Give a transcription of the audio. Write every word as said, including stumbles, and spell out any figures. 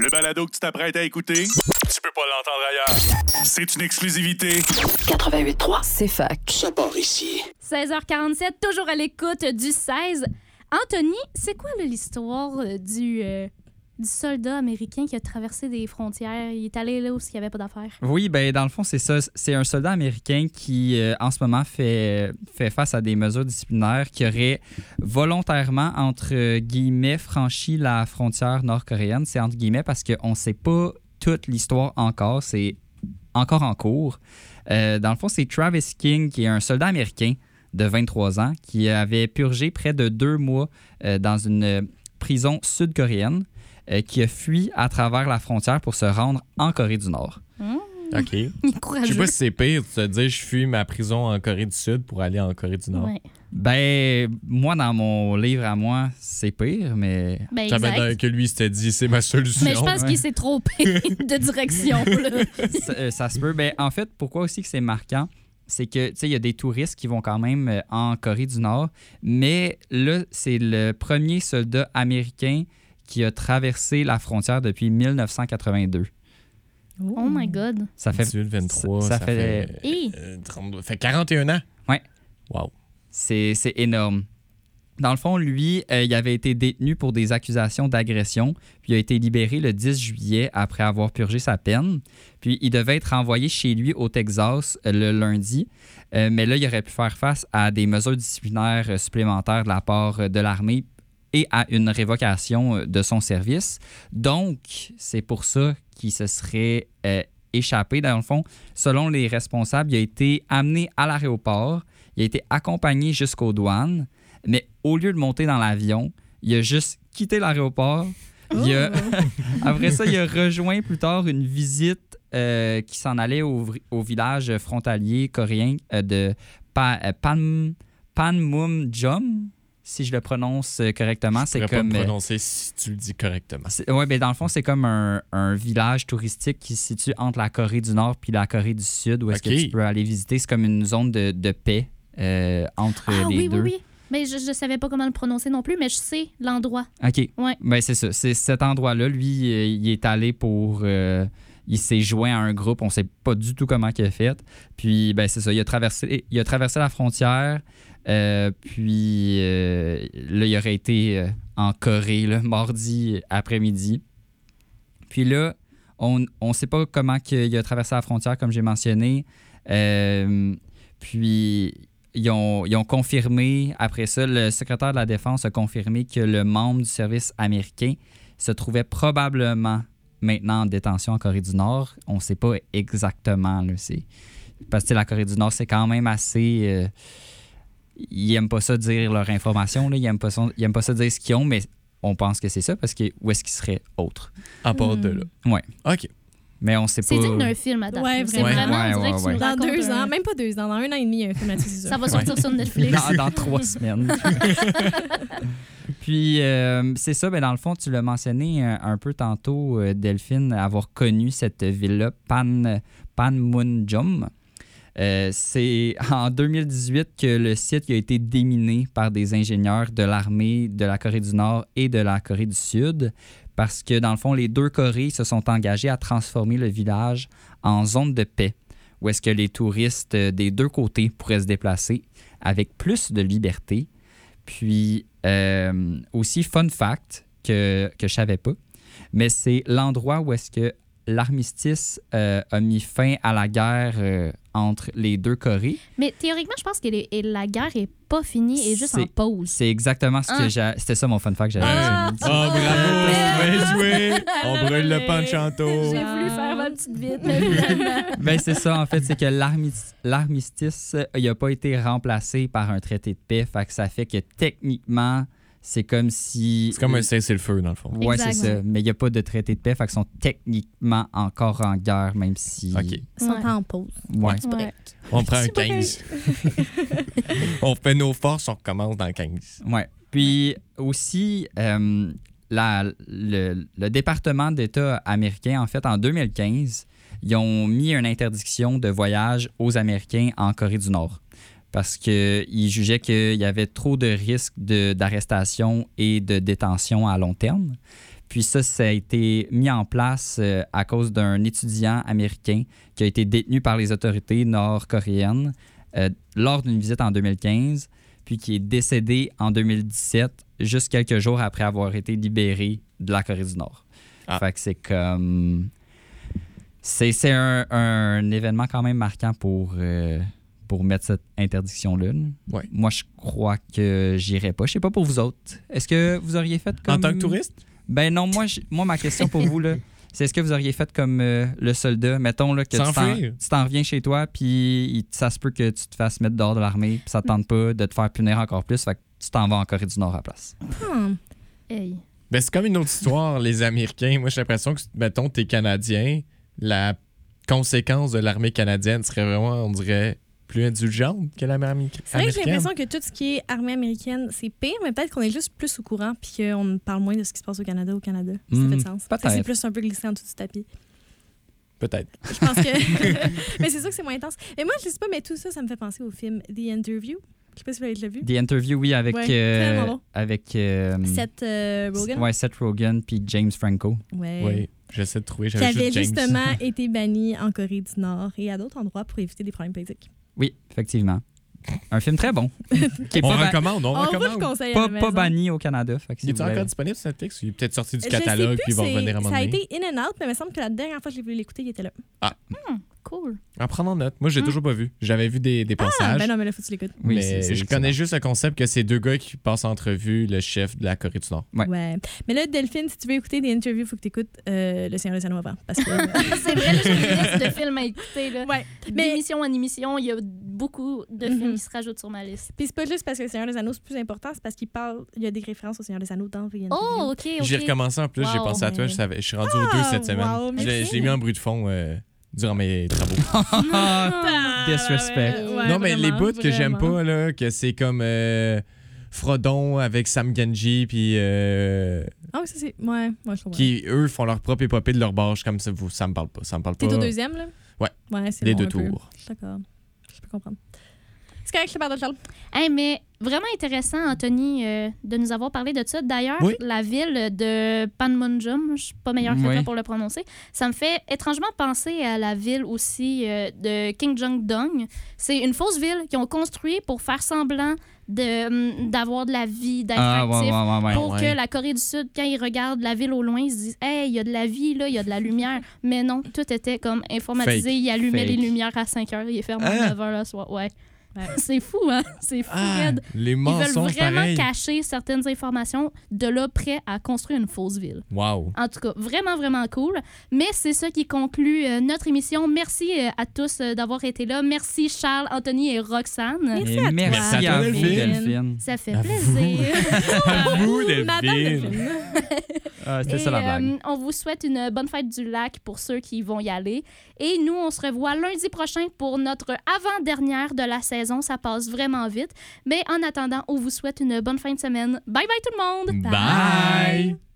Le balado que tu t'apprêtes à écouter, tu peux pas l'entendre ailleurs. C'est une exclusivité. quatre-vingt-huit trois, C'est fac. ça part ici. seize heures quarante-sept, toujours à l'écoute du seize. Anthony, c'est quoi là, l'histoire euh, du, euh, du soldat américain qui a traversé des frontières? Il est allé là où il n'y avait pas d'affaires. Oui, ben dans le fond, c'est ça. C'est un soldat américain qui, euh, en ce moment, fait, fait face à des mesures disciplinaires qui aurait volontairement, entre guillemets, franchi la frontière nord-coréenne. C'est entre guillemets parce qu'on ne sait pas toute l'histoire encore. C'est encore en cours. Euh, dans le fond, c'est Travis King, qui est un soldat américain de vingt-trois ans, qui avait purgé près de deux mois euh, dans une euh, prison sud-coréenne, euh, qui a fui à travers la frontière pour se rendre en Corée du Nord. Mmh. OK. Il est Je courageux. sais pas si c'est pire de te dire je fuis ma prison en Corée du Sud pour aller en Corée du Nord. Ouais. Ben, moi, dans mon livre à moi, c'est pire, mais... Ben, Ça exact. veut dire que lui s'était dit c'est ma solution. Mais je pense ouais. qu'il s'est trompé de direction. Là. ça, euh, ça se peut. Ben, en fait, pourquoi aussi que c'est marquant, c'est que, tu sais, il y a des touristes qui vont quand même euh, en Corée du Nord, mais là, c'est le premier soldat américain qui a traversé la frontière depuis mille neuf cent quatre-vingt-deux. Oh my God. Ça fait... dix-huit, vingt-trois, ça ça, fait- fait, Hi. euh, trente-deux, ça fait quarante et un ans. Ouais. Wow. C'est, c'est énorme. Dans le fond, lui, euh, il avait été détenu pour des accusations d'agression, puis il a été libéré le dix juillet après avoir purgé sa peine. Puis il devait être renvoyé chez lui au Texas euh, le lundi, Euh, mais là, il aurait pu faire face à des mesures disciplinaires euh, supplémentaires de la part euh, de l'armée et à une révocation euh, de son service. Donc, c'est pour ça qu'il se serait euh, échappé. Dans le fond, selon les responsables, il a été amené à l'aéroport, il a été accompagné jusqu'aux douanes, mais au lieu de monter dans l'avion, il a juste quitté l'aéroport. Il a- Après ça, il a rejoint plus tard une visite euh, qui s'en allait au, vri- au village frontalier coréen euh, de pa- euh, Pan, Panmunjom, si je le prononce euh, correctement. Je C'est pourrais pas comme... me euh, prononcer si tu le dis correctement. Oui, ben dans le fond, c'est comme un, un village touristique qui se situe entre la Corée du Nord puis la Corée du Sud, où est-ce Ok. que tu peux aller visiter. C'est comme une zone de, de paix euh, entre Ah les oui, deux. oui, oui. Mais je ne savais pas comment le prononcer non plus, mais je sais l'endroit. OK. Ouais. Ben, c'est ça. C'est cet endroit-là. Lui, euh, il est allé pour... euh, il s'est joint à un groupe. On ne sait pas du tout comment il a fait. Puis, ben, c'est ça. Il a traversé, il a traversé la frontière. euh, puis, euh, là, il aurait été euh, en Corée, là, mardi après-midi. Puis là, on ne sait pas comment il a traversé la frontière, comme j'ai mentionné. Euh, puis... Ils ont, ils ont confirmé, après ça, le secrétaire de la Défense a confirmé que le membre du service américain se trouvait probablement maintenant en détention en Corée du Nord. On ne sait pas exactement. Là, c'est... Parce que la Corée du Nord, c'est quand même assez... Euh... Ils n'aiment pas ça dire leur information. Là. Ils n'aiment pas, ça... ils aiment pas ça dire ce qu'ils ont, mais on pense que c'est ça parce que où est-ce qu'ils seraient autres? À part de là. Ouais. OK. Mais on sait C'est pas... digne d'un film, attends. Ouais, C'est vraiment. vraiment, Ouais, on dirait ouais, que tu ouais. nous Dans racontes deux un- ans, même pas deux ans, dans un an et demi, il y a un film là-dessus. c'est Ça va sortir sur Netflix. dans, dans trois semaines. Puis, euh, c'est ça, ben, dans le fond, tu l'as mentionné un, un peu tantôt, euh, Delphine, avoir connu cette ville-là, Pan, Panmunjom. Euh, c'est en deux mille dix-huit que le site a été déminé par des ingénieurs de l'armée de la Corée du Nord et de la Corée du Sud parce que, dans le fond, les deux Corées se sont engagées à transformer le village en zone de paix où est-ce que les touristes des deux côtés pourraient se déplacer avec plus de liberté. Puis, euh, aussi, fun fact que, que je savais pas, mais c'est l'endroit où est-ce que l'armistice euh, a mis fin à la guerre euh, entre les deux Corées. Mais théoriquement, je pense que les- et la guerre est pas finie et juste en C'est- pause. C'est exactement ce que Ah. j'ai... C'était ça mon fun fact que j'avais. Ah. Oh, bravo! Bien joué! On brûle le panchanto. J'ai voulu faire ma petite vite, mais vraiment. Ben, c'est ça, en fait, c'est que l'armi- l'armistice, euh, il n'a pas été remplacé par un traité de paix. Fait que ça fait que techniquement, c'est comme si... C'est comme un cessez-le-feu, dans le fond. Ouais, c'est Exact. ça. Mais il n'y a pas de traité de paix. Fait qu'ils sont techniquement encore en guerre, même si... OK. Ils sont Ouais. en pause. Ouais. Ouais. On prend un C'est pas quinze. On fait nos forces, on recommence dans quinze. Ouais. Puis aussi, euh, la- le, le département d'État américain, en fait, en deux mille quinze, ils ont mis une interdiction de voyage aux Américains en Corée du Nord parce qu'ils jugeaient qu'il y avait trop de risques de- d'arrestation et de détention à long terme. Puis ça, ça a été mis en place euh, à cause d'un étudiant américain qui a été détenu par les autorités nord-coréennes euh, lors d'une visite en deux mille quinze, puis qui est décédé en deux mille dix-sept, juste quelques jours après avoir été libéré de la Corée du Nord. Ah. Fait que c'est comme... C'est, c'est un, un événement quand même marquant pour, euh, pour mettre cette interdiction-là. Ouais. Moi, je crois que j'irai pas. Je sais pas pour vous autres. Est-ce que vous auriez fait comme... En tant que touriste? Ben non, moi, j- moi ma question pour vous, là, c'est est-ce que vous auriez fait comme euh, le soldat? Mettons là, que tu t'en, S'enfuir. tu t'en reviens chez toi, puis il- ça se peut que tu te fasses mettre dehors de l'armée, puis ça te tente pas de te faire punir encore plus, fait que tu t'en vas en Corée du Nord à la place. Hmm. Hey. Ben, c'est comme une autre histoire, les Américains. Moi, j'ai l'impression que, mettons, t'es Canadien, la conséquence de l'armée canadienne serait vraiment, on dirait, plus indulgente que l'armée américaine. C'est vrai que j'ai l'impression que tout ce qui est armée américaine, c'est pire, mais peut-être qu'on est juste plus au courant puis qu'on parle moins de ce qui se passe au Canada au Canada. Ça Hmm, fait de sens. peut-être. Ça, c'est plus un peu glissé en dessous du tapis. Peut-être. Je pense que... mais c'est sûr que c'est moins intense. Mais moi, je sais pas, mais tout ça, ça me fait penser au film The Interview. Je sais pas si vous l'avez vu. The Interview, oui, avec... Ouais, euh, tellement bon. avec euh, Seth euh, Rogen. Ouais, Seth Rogen puis James Franco. Ouais. Oui, j'essaie de trouver. Qui J'avais avait juste James. justement été banni en Corée du Nord et à d'autres endroits pour éviter des problèmes politiques. Oui, effectivement. Un film très bon. Qui est On pas, ba- recommande, on, On vous le recommande. conseille à pas, la pas maison. banni au Canada. Fait que si Il est vous voulez- encore disponible sur Netflix ou il est peut-être sorti du Je sais catalogue plus, puis il va c'est- revenir à un moment Ça a donné? été in and out, mais il me semble que la dernière fois que j'ai voulu l'écouter, il était là. Cool. En prenant note. Moi, j'ai Mm. toujours pas vu. J'avais vu des, des Ah, passages. ben non, mais là, faut que tu l'écoutes. Oui, mais c'est- c'est je excellent. connais juste le concept que c'est deux gars qui passent en entrevue le chef de la Corée du Nord. Ouais. Ouais. Mais là, Delphine, si tu veux écouter des interviews, il faut que tu écoutes euh, Le Seigneur des Anneaux avant. Parce que. C'est vrai, là, j'ai une liste de films à écouter. Là. ouais. Mais- D'émission en émission, il y a beaucoup de Mhm. films qui se rajoutent sur ma liste. Puis c'est pas juste parce que Le Seigneur des Anneaux, c'est plus important, c'est parce qu'il parle. Il y a des références au Seigneur des Anneaux dans The Interview. Oh, OK, OK. J'ai recommencé en plus, j'ai Wow. pensé à toi. Je, savais- je suis rendu aux Ah, deux cette semaine. wow, je, l'ai, merci. je l'ai mis en bruit de fond euh, durant mes travaux. Ah, Disrespect. ouais, non, mais les vraiment, bouts que j'aime vraiment. pas, là, que c'est comme euh, Frodon avec Sam Genji, puis euh, Ah oui, ça c'est. Ouais, moi je comprends. qui, eux, font leur propre épopée de leur barge comme ça. Vous, ça me parle pas. Ça me parle pas. T'es au deuxième, là? Ouais. Ouais, c'est Les long deux un peu. tours. Je suis d'accord. Je peux comprendre. C'est correct, je te parle de Charles. Hey, mais vraiment intéressant, Anthony, euh, de nous avoir parlé de ça. D'ailleurs, Oui. la ville de Panmunjom, je suis pas meilleure que Oui. toi pour le prononcer, ça me fait étrangement penser à la ville aussi euh, de Kim Jong-dong. C'est une fausse ville qu'ils ont construite pour faire semblant de, hum, d'avoir de la vie, d'être Ah, ouais, actif. ouais, ouais, ouais. Pour Ouais. que la Corée du Sud, quand ils regardent la ville au loin, ils se disent « Hey, il y a de la vie, là, il y a de la lumière. » Mais non, tout était comme informatisé. Fake. Ils allumaient Fake. les lumières à cinq heures. Il est fermé Hein? à neuf heures le soir. Ouais. C'est fou, hein? C'est fou, Ah, raide. les Ils veulent mensonges vraiment pareils. cacher certaines informations, de là prêt à construire une fausse ville. Wow. En tout cas, vraiment, vraiment cool. Mais c'est ça qui conclut euh, notre émission. Merci euh, à tous euh, d'avoir été là. Merci Charles, Anthony et Roxane. Merci Et à toi. merci Merci à à, toi, vous, Delphine. Delphine. Ça fait À plaisir. À vous, Madame Delphine. Delphine. Ah, c'était Et, ça la blague. euh, on vous souhaite une bonne fête du lac pour ceux qui vont y aller. Et nous, on se revoit lundi prochain pour notre avant-dernière de la saison. Ça passe vraiment vite. Mais en attendant, on vous souhaite une bonne fin de semaine. Bye bye tout le monde! Bye.